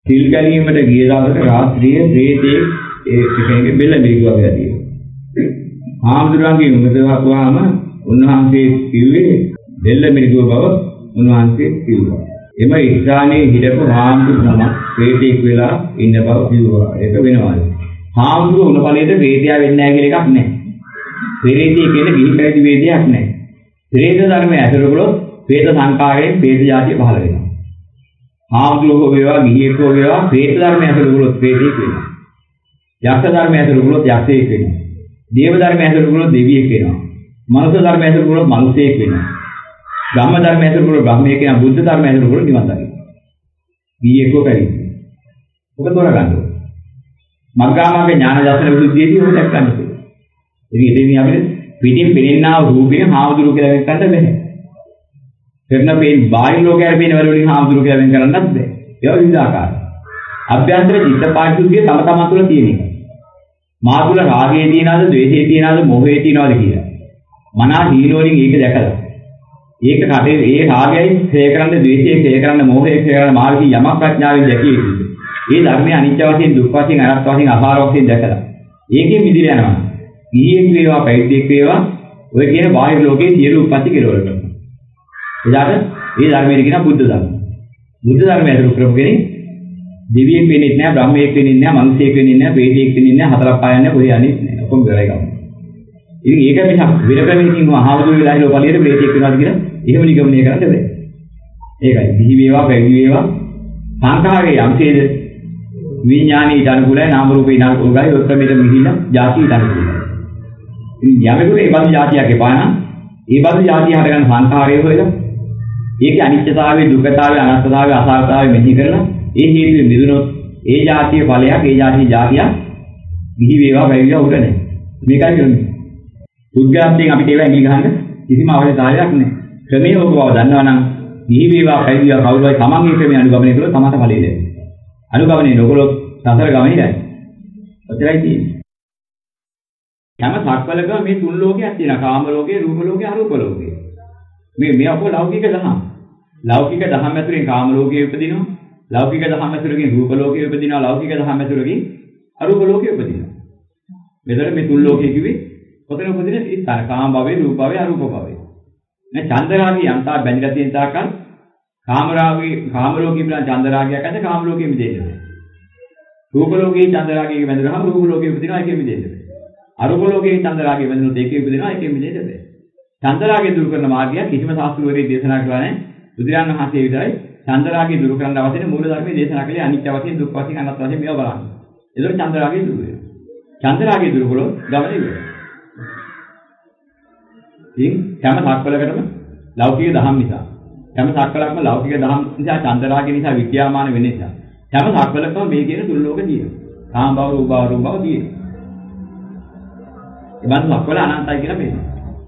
සිල් ගැනීමට ගිය දවසට රාත්‍රියේ ප්‍රේතේ කෙනෙක්ගේ බෙල්ල මිරිකුවා කියලා තියෙනවා. ආම්දුරන්ගේ උමදවපුවාම උන්වහන්සේ කිව්වේ බෙල්ල මිරිකුව බව උන්වහන්සේ කිව්වා. එම ඉස්හානේ හිටපු ආම්දුරම ප්‍රේතෙක් වෙලා ඉන්න බව කිව්වා. ඒක වෙනවා. ආම්දුර උණ ඵලයේද ප්‍රේතයා වෙන්නේ නැහැ කියලා එකක් නැහැ. ප්‍රේතී කියන්නේ ගිහි පැවිදි වේදයක් නැහැ. ප්‍රේත ධර්මයේ ඇතුළු කළොත් ප්‍රේත සංකාරයෙන් ප්‍රේත જાතිය පහළ වෙනවා. ආම්දුරෝ වේවා ගිහියෙකෝ වේවා ප්‍රේත ධර්මයේ ඇතුළු කළොත් ප්‍රේතෙක් වෙනවා. යක්ෂ ධර්මයේ ඇතුළු කළොත් යක්ෂයෙක් වෙනවා. දේව ධර්මයේ ඇතුළු කළොත් දෙවියෙක් වෙනවා. මනුෂ්‍ය ධර්මයේ ඇතුළු කළොත් මනුෂ්‍යයෙක් වෙනවා. බ්‍රහ්ම ධර්මයේ ඇතුළු කළොත් බ්‍රහ්මයෙක් වෙනවා. බුද්ධ ධර්මයේ ඇතුළු කළොත් නිවන් දකිනවා. ගිහියෙකෝ පැවිදි. ඔක තෝරගන්න ඕනේ. මග්ගාමග්ග ඥාන දර්ශන විසුද්ධියේදී ඔක දැක් ගන්න ඕනේ. ඉතින් එතෙන් අපිට පිටින් පෙනෙනා රූපේ හාමුදුරු කියලා වෙන් කරන්න බැහැ. කරන පේන බාහිර ලෝකයට පේන වල වලින් හාමුදුරු කියලා වෙන් කරන්නත් බැහැ. ඒවා විවිධාකාරයි. අභ්‍යන්තර චිත්ත පාරිශුද්ධිය තම තමන් තුළ තියෙන එක. මා තුළ රාගය තියනවාද, ද්වේෂය තියනවාද, මොහය තියනවාද කියලා. මනා දීනෝලින් ඒක දැකලා. ඒක කටේ ඒ රාගයයි ක්ෂය කරන්න, ද්වේෂයයි ක්ෂය කරන්න, මොහයයි ක්ෂය කරන්න මාර්ගී යමක් ප්‍රඥාවෙන් දැකිය යුතුයි. ඒ ධර්මයේ අනිත්‍ය වශයෙන්, දුක් වශයෙන්, අනාත්ම වශයෙන්, අසාර වශයෙන් දැකලා. ඒකෙන් මිදිලා යනවා. ගිහියෙක් වේවා, පැවිද්දෙක් වේවා, ඔය කියන බාහිර ලෝකයේ සියලු උප්පත්ති කෙරවල කරනවා. එදාට මේ ධර්මයේ කියන බුද්ධ ධර්ම. බුද්ධ ධර්මය අතුරු කරගෙන දෙවියෙක් වෙන්නේ නැහැ, බ්‍රහ්මයෙක් වෙන්නේ නැහැ, මිනිසෙක් වෙන්නේ නැහැ, ප්‍රේතයෙක් වෙන්නේ නැහැ, හතරක් පායන්නේ කොහේ යන්නේ නැහැ. ඔක්කොම ඉවරයි ගමන. ඉතින් ඒක මිසක් වෙන ක්‍රමයකින් මහාවුදුර වෙලා ඉල පළියට ප්‍රේතයෙක් වෙනවාද කියලා එහෙම නිගමනය කරන්න බෑ. ඒකයි. දිවි වේවා, පැවිදි වේවා, සංඛාරයේ යම්සේද විඥානීට අනුකූලයි, නාම රූපේ අනුකූලයි, ඔය ක්‍රමෙට මිහිලා ಜಾතියට අනුකූලයි. ඉතින් යමෙකුට ඒ බඳු જાතියක් එපා නම් ඒ බඳු જાතිය හටගන්න සංඛාරය හොයලා ඒකේ අනිත්‍යතාවය, දුක්ඛතාවය, අනාත්මතාවය, අසාරතාවය මෙහි කරලා ඒ හේතුවෙ මිදුනොත් ඒ જાතිය ඵලයක්, ඒ જાතිය જાතියක් මිහි වේවා වැවිලා උඩ නැහැ. මේකයි කියන්නේ. උද්ඝාතයෙන් අපිට ඒවා ඇඟිලි ගහන්න කිසිම අවශ්‍යතාවයක් නැහැ. ක්‍රමයේ ඔබ බව දන්නවනම් මිහි වේවා වැවිලා කවුරුයි තමන්ගේ ක්‍රමයේ අනුගමනය කළොත් තමන්ට ඵලෙ ලැබෙනවා. අනුගමනය නොකළොත් සතර ගමනේ නැහැ. ඔච්චරයි තියෙන්නේ. හැම සක්වලකම මේ තුන් ලෝකයක් තියෙනවා. කාම ලෝකේ, රූප ලෝකේ, අරූප ලෝකේ. මේ අපෝ ලෞකික දහම්. ලෞකික දහම් ඇතුලෙන් කාම ලෝකයේ උපදිනවා. ලෞකික දහම් ඇතුලෙන් රූප ලෝකයේ උපදිනවා. ලෞකික දහම් ඇතුලෙන් අරූප ලෝකයේ උපදිනවා. මෙතන මේ තුන් ලෝකයේ කිව්වේ කොතන උපදින ස්ථාන කාම භවයේ, රූප භවයේ, අරූප භවයේ. නේ චන්දරාගී යන්තා බැඳලා තියෙන තාක්කල් කාම ලෝකයේ පිළිබඳ චන්දරාගයක් ඇද්ද කාම ලෝකයේ මිදෙන්නේ. රූප ලෝකයේ චන්දරාගයේ බැඳලාම රූප ලෝකයේ උපදිනවා ඒකෙ මිදෙන්නේ. අරූප ලෝකයේ චන්දරාගයේ බැඳුනොත් ඒකේ උපදිනවා ඒකෙ මිදෙන්නේ නැහැ. චන්දරාගය දුරු කරන මාර්ගය කිසිම ශාස්ත්‍රවේදී දේශනා කළා නැහැ. බුදුරජාණන් වහන්සේ විතරයි චන්දරාගය දුරු කරන්න අවශ්‍ය මූල ධර්මයේ දේශනා කළේ අනිත්‍ය වශයෙන්, දුක් වශයෙන්, අනාත්ම වශයෙන් මේවා බලන්න. ඒතකොට චන්දරාගය දුරු වෙනවා. චන්දරාගය දුරු කළොත් ගමන ඉවරයි. ඉතින් හැම සක්වලකටම ලෞකික දහම් නිසා, හැම සක්වලකම ලෞකික දහම් නිසා, චන්දරාගය නිසා විද්‍යාමාන වෙන නිසා හැම සක්වලකම මේ කියන තුන් ලෝක තියෙනවා. කාම භව, රූප භව, රූප භව තියෙනවා. ඒ බඳු සක්වල අනන්තයි කියලා පේනවා.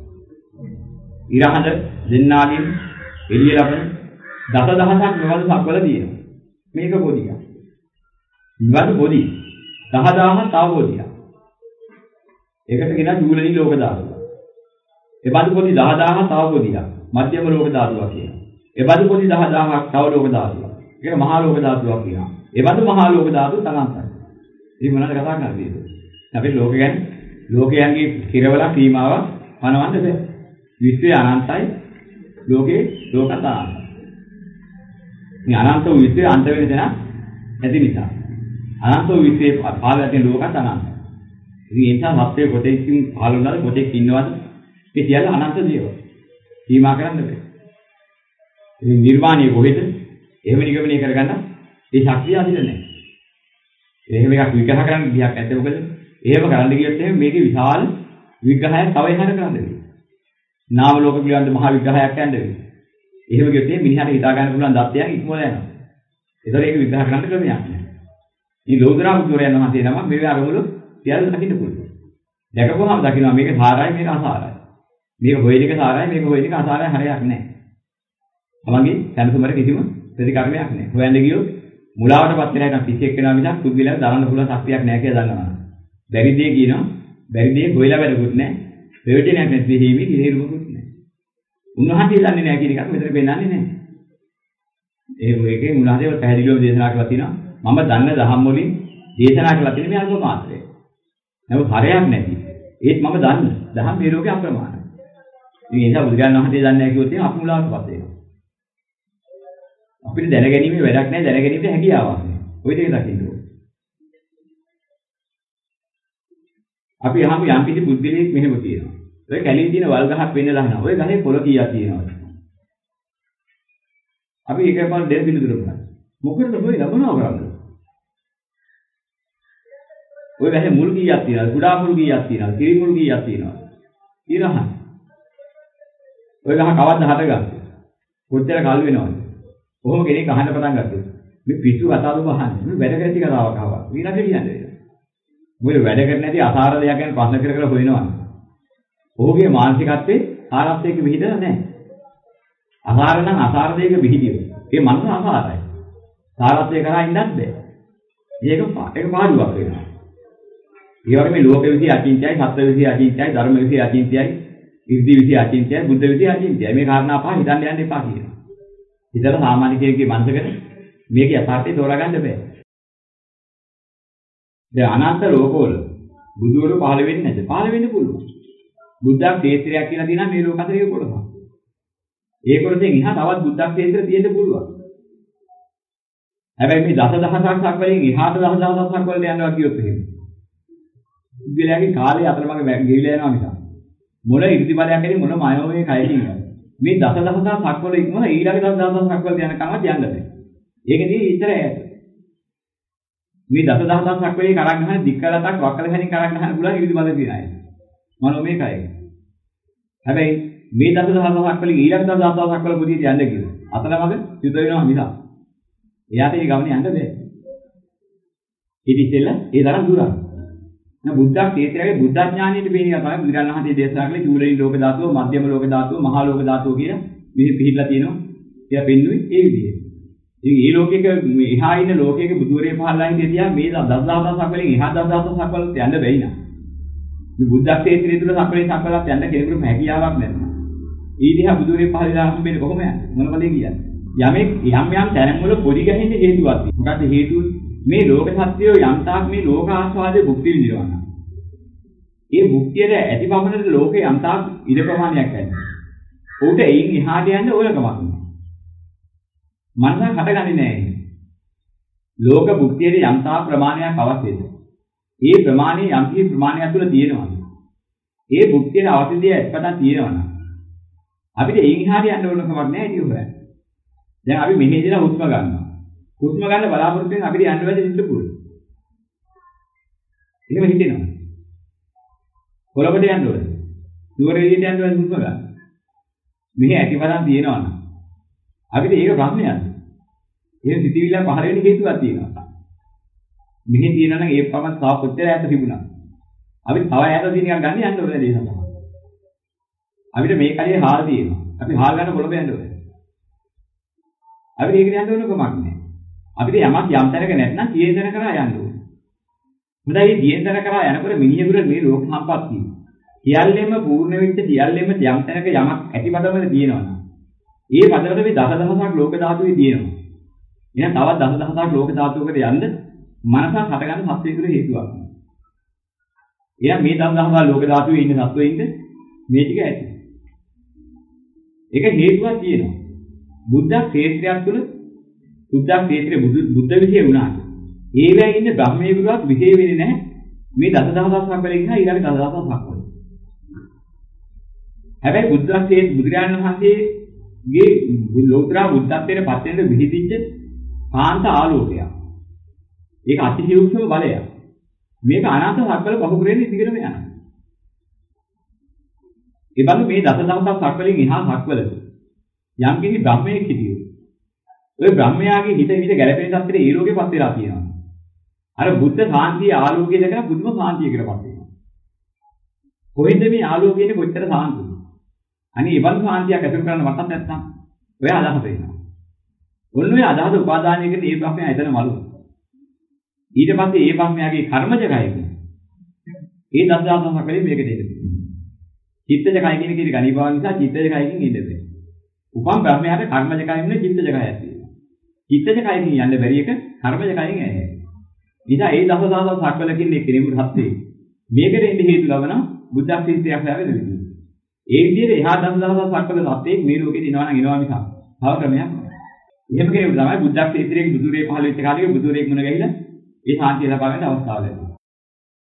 ඉරහඳ දෙන්නාගෙන් එළිය ලබන දසදහසක් මෙවල් සක්වල තියෙනවා. මේක බොදියක්. මෙවල් බොදි 10000ක් තව බොදියක්. ඒකට කියනවා ජූලනි ලෝක ධාතුව. ඒ බඳු බොදි 10000ක් තව බොදියක්. මධ්‍යම ලෝක ධාතුවක් කියනවා. ඒ බඳු බොදි 10000ක් තව ලෝක ධාතුවක්. ඒක මහා ලෝක ධාතුවක් කියනවා. ඒ බඳු මහා ලෝක ධාතුව තනන්තයි. ඉතින් මොනවද කතා කරන්නේ? අපි ලෝක ගැන ලෝකයන්ගේ කිරවලා සීමාව පනවන්න බෑ. විශ්වය අනන්තයි, ලෝකේ ලෝකත් අනන්තයි. මේ අනන්ත වූ විශ්වය අන්ත වෙන තැන නැති නිසා. අනන්ත වූ විශ්වයේ පහළ තියෙන ලෝකත් අනන්තයි. ඉතින් ඒ නිසා සත්‍යය කොටෙකින් පහළ වුණාද කොටෙක් ඉන්නවද? ඒ සියල්ල අනන්ත දේවල්. සීමා කරන්න බෑ. ඉතින් නිර්වාණය කොහෙද? එහෙම නිගමනය කරගන්න ඒ ශක්තිය අදිට නැහැ. එහෙම එකක් විග්‍රහ කරන්න ගියක් නැද්ද මොකද? එහෙම කරන්න ගියොත් එහෙම මේකේ විශාල විග්‍රහයක් තව එහාට කරන්න වෙනවා. නාම ලෝක පිළිබඳ මහා විග්‍රහයක් යන්න වෙනවා. එහෙම ගියොත් එහෙම මිනිහට හිතා ගන්න පුළුවන් දත්තයන් ඉක්මවලා යනවා. ඒතර ඒක විග්‍රහ කරන්න ක්‍රමයක් නැහැ. මේ ලෝකදරා බුදුරයන් වහන්සේ නම මේ අරමුණු සියල්ල දකින්න පුළුවන්. දැකපුවාම දකින්නවා මේක සාරයි මේක අසාරයි. මේක හොයන එක සාරයි මේක හොයන එක අසාරයි හරයක් නැහැ. තමන්ගේ දැනුමට කිසිම ප්‍රතිකර්මයක් නැහැ. හොයන්න ගියොත් මුලාවටපත් වෙලා නම් පිස්සෙක් වෙනවා මිසක් කුග්ගිලව දරන්න පුළුවන් ශක්තියක් නැහැ කියලා දන්නවා. බැරි දේ කියනවා බැරි දේ හොයලා වැඩකුත් නැහැ. ප්‍රයෝජනයක් නැති දෙහිමි කිහිරුවකුත් නැහැ. උන්වහන්සේ දන්නේ නැහැ කියන එකක් මෙතන පෙන්නන්නේ නැහැ. ඒකේ මුලාදේව පැහැදිලිව දේශනා කරලා තිනවා. මම දන්න දහම් වලින් දේශනා කළා තියෙන මේ අල්ප මාත්‍රය. නමුත් හරයක් නැති. ඒත් මම දන්න දහම් මේ ලෝකේ අප්‍රමාණයි. ඉතින් ඒ නිසා බුදුරජාණන් වහන්සේ දන්නේ නැහැ කිව්වොත් එහෙනම් අපි මුලාවටපත් වෙනවා. අපිට දැනගැනීමේ වැඩක් නැහැ, දැනගැනීමේ හැකියාවක් නැහැ. ඔය දෙක දකින්න ඕනේ. අපි අහමු යම් කිසි බුද්ධිලෙක් මෙහෙම කියනවා. ඔය කැලේ තියෙන වල් ගහක් වෙන්නලා අහනවා. ඔය ගහේ පොළ කීයක් තියෙනවද? අපි එකපාර දෙන්න පිළිතුරු කරනවා. මොකටද ඔය ලබනවා කරන්නේ? ඔය ගහේ මුල් කීයක් තියෙනවද? කුඩා මුල් කීයක් තියෙනවද? කිරි මුල් කීයක් තියෙනවද? ඊළඟ. ඔය ගහ කවද්ද හටගන්නේ? කොච්චර කල් වෙනවද? කොහොම කෙනෙක් අහන්න පටන් ගත්තොත් මේ පිස්සු කතාවද අහන්නේ. මේ වැඩ කරති කතාවක් අහවා. ඊළඟ කියන්නේ. මොකද වැඩ කර නැති අසාර දෙයක් ගැන ප්‍රශ්න කර කර හොයනවා. ඔහුගේ මානසිකත්වයේ ආරම්භයක විහිදලා නැහැ. අසාර නම් අසාර දෙයක විහිදියෝ. ඒ මනස අසාරයි. සාරත්වයේ කරා ඉන්නත් බෑ. ඒක පාඩුවක් වෙනවා. ඒ වගේ මේ ලෝක විසි අචින්ත්‍යයි, සත්ත්ව විසි අචින්ත්‍යයි, ධර්ම විසි අචින්ත්‍යයි, ඉර්ධි විසි අචින්ත්‍යයි, බුද්ධ විසි අචින්ත්‍යයි. මේ කාරණා පහ හිතන්න යන්න එපා කියනවා. හිතලා සාමාන්‍ය කෙනෙක්ගේ මනසකට මේක යථාර්ථය තෝරා ගන්න බෑ. දැන් අනන්ත ලෝකවල බුදුවරු පහළ වෙන්නේ නැද්ද? පහළ වෙන්න පුළුවන්. බුද්ධක් ක්ෂේත්‍රයක් කියලා තියෙනවා මේ ලෝක අතරේ කොටසක්. ඒ කොටසෙන් එහා තවත් බුද්ධක් ක්ෂේත්‍ර තියෙන්න පුළුවන්. හැබැයි මේ දසදහසක් වලින් එහාට දසදහසක් වලට යනවා කියොත් එහෙම. බුද්ධයාගේ කාලේ අතරමඟ ගෙවිලා යනවා මිසක්. මොන ඉර්ධි බලයක් ඇති මොන මායෝමය කයකින් මේ දසදහසක් වල ඉක්මන ඊළඟ දසදහසක් වලට යනකම්වත් යන්න බෑ. ඒකදී ඉතර ඈත. මේ දසදහසක් වලින් කරක් ගන්න දික්කලතක් වක්කල හැනින් කරක් ගන්න පුළුවන් ඉර්ධි බල තියෙන අය. මනෝමය කයක. හැබැයි මේ දසදහසක් වලින් ඊළඟ දසදහසක් වල පුදියට යන්න කියලා. අතරමඟ යුත වෙනවා මිසක්. එයාට ඒ ගමනේ යන්න බෑ. ඊට ඉස්සෙල්ලා ඒ තරම් දුරක්. දැන් බුද්ධ ක්ෂේත්‍රයේ බුද්ධ ඥානයේ බේනිය තමයි බුදුරණන් වහන්සේ දේශනා කළේ චූලී ලෝක ධාතුව, මධ්‍යම ලෝක ධාතුව, මහා ලෝක ධාතුව කියලා මෙහි පිළිහිලා තියෙනවා. එයා පෙන්නුවේ ඒ විදිහේ. ඉතින් මේ ලෝකයක මේ එහා ඉන්න ලෝකයක බුදුරේ පහළලා ඉඳියා මේ දසදහසක් වලින් එහා දසදහසක් වලට යන්න බැයි නා. මේ බුද්ධ ක්ෂේත්‍රය තුල සක්වලේ සක්වලක් යන්න කෙනෙකුට හැකියාවක් නැහැ. ඊදිහා බුදුරේ පහළලා හම්බෙන්නේ කොහොම යන්නේ? මොනවද කියන්නේ? යමෙක් යම් තැන් වල පොඩි ගැහෙන්න හේතුවක් තියෙනවා. මොකද හේතුව? මේ ලෝක සත්‍යය යම් තාක් මේ ලෝක ආස්වාදයේ භුක්ති විඳිනවා. ඒ භුක්තියට ඇති පමණට ලෝකේ යම් තාක් ඉඩ ප්‍රමාණයක් ඇති. උට එයින් එහාට යන්න ඕනකමක් නැහැ. මනසක් හටගන්නේ නැහැ. ලෝක භුක්තියේ යම් තාක් ප්‍රමාණයක් අවශ්‍යද? ඒ ප්‍රමාණය යම් කිසි ප්‍රමාණයක් තුළ තියෙනවා. ඒ භුක්තියට අවශ්‍ය දේ ඇත්තටම තියෙනවා. අපිට එයින් එහාට යන්න ඕනකමක් නැහැ ඒක හොයන්න. දැන් අපි මෙහෙ ඉඳලා හුස්ම ගන්නවා. හුස්ම ගන්න බලාපොරොත්තු වෙන අපිට යන්න බැරි ඉන්න පුළුවන්. එහෙම හිතෙනවා. කොළඹට යන්න ඕනේ. නුවරඑළියට යන්න බැරි හුස්ම ගන්න. මෙහෙ ඇතිවරන් තියෙනවා නම් අපිට ඒක ප්‍රශ්නයක්. එහෙම සිතිවිල්ල පහළ වෙන්න හේතුවක් තියෙනවා. මෙහෙ තියෙනවා නම් ඒ පමණ තව කොච්චර ඈත තිබුණා. අපි තව ඈත තියෙන එකක් ගන්න යන්න ඕනේ දේශනා. අපිට මේ කලියේ හාල් තියෙනවා. අපි හාල් ගන්න කොළඹ යන්න ඕනේ. අපිට ඒකට යන්න ඕන කමක් නැහැ. අපිට යමක් යම් තැනක නැත්නම් තියෙන තැන කරා යන්න ඕනේ. හොඳයි මේ තියෙන තැන කරා යනකොට මිනිහෙකුට මේ ලෝක සම්පත්තිය. සියල්ලෙම පූර්ණ වෙච්ච සියල්ලෙම යම් තැනක යමක් ඇතිපදවල තියෙනවා. ඒ පදවල මේ දසදහසක් ලෝක ධාතුවේ තියෙනවා. එහෙනම් තවත් දසදහසක් ලෝක ධාතුවකට යන්න මනසක් හටගන්න සත්‍යයකට හේතුවක්. එහෙනම් මේ දසදහසක් ලෝක ධාතුවේ ඉන්න සත්වෙයින්ද මේ ටික ඇති. ඒක හේතුවක් තියෙනවා. බුද්ධ ක්ෂේත්‍රයක් තුළ බුද්ධ ක්ෂේත්‍රයේ බුද්ධ විෂය වුණාට ඒවැය ඉන්න බ්‍රහ්මයෙකුට විෂය වෙන්නේ නැහැ මේ දසදහසක් වලින් ඉන්න ඊළඟ දසදහසක් වලින්. හැබැයි බුද්ධ ක්ෂේත්‍ර බුදුරජාණන් වහන්සේගේ ලෝතර බුද්ධත්වයට පත් වෙන විහිදිච්ච කාන්ත ආලෝකයක්. ඒක අතිශයෝක්ෂම බලයක්. මේක අනන්ත සක්වල බහුග්‍රේණ ඉදිරියටම යනවා. ඒ බඳු මේ දසදහසක් සක්වලින් එහා සක්වලද යම් කිසි බ්‍රහ්මයෙක් හිටියෝ. ඔය බ්‍රහ්මයාගේ හිත ගැලපෙන තත්ත්වයට ඒ ලෝකෙපත් වෙලා තියෙනවා. අර බුද්ධ සාන්තිය ආලෝකය දැකලා බුදුම සාන්තියකටපත් වෙනවා. කොහෙන්ද මේ ආලෝකයේ කොච්චර සාන්තිද? අනේ ඒ බඳු සාන්තියක් ඇති කරන්න මතක් නැත්නම් ඔය අදහස එනවා. ඔන්න ඔය අදහස උපාදානයකට ඒ බ්‍රහ්මයා එතන මලු. ඊට පස්සේ ඒ බ්‍රහ්මයාගේ කර්මජ කයකින් ඒ දසදහසක් වලින් මේකට එන්නේ. චිත්තජ කය කියන කීරි ගණීභාව නිසා චිත්තජ කයකින් එන්නේ. උපම් බ්‍රහ්මයාට කර්මජ කයින් නේ චිත්තජ කයක් තියෙනවා. චිත්තජ කයකින් යන්න බැරි එක කර්මජ කයෙන් යන්නේ. ඉතින් ඒ දසදහසක් සක්වලකින් එක්කෙනෙකුට හත්වේ. මේකට එන්නේ හේතු ලබන බුද්ධ ක්ෂේත්‍රයක් හැවෙන්නේ. ඒ විදිහට එහා දසදහසක් සක්වල සත්‍යයක් මේ ලෝකේ දිනනවා නම් එනවා මිසක් තව ක්‍රමයක් නැහැ. එහෙම කෙනෙකුට තමයි බුද්ධ ක්ෂේත්‍රයේ බුදුරේ පහළ වෙච්ච කාලේ බුදුරේ මුණ ගැහිලා ඒ සාන්තිය ලබා ගන්න අවස්ථාව ලැබෙන්නේ.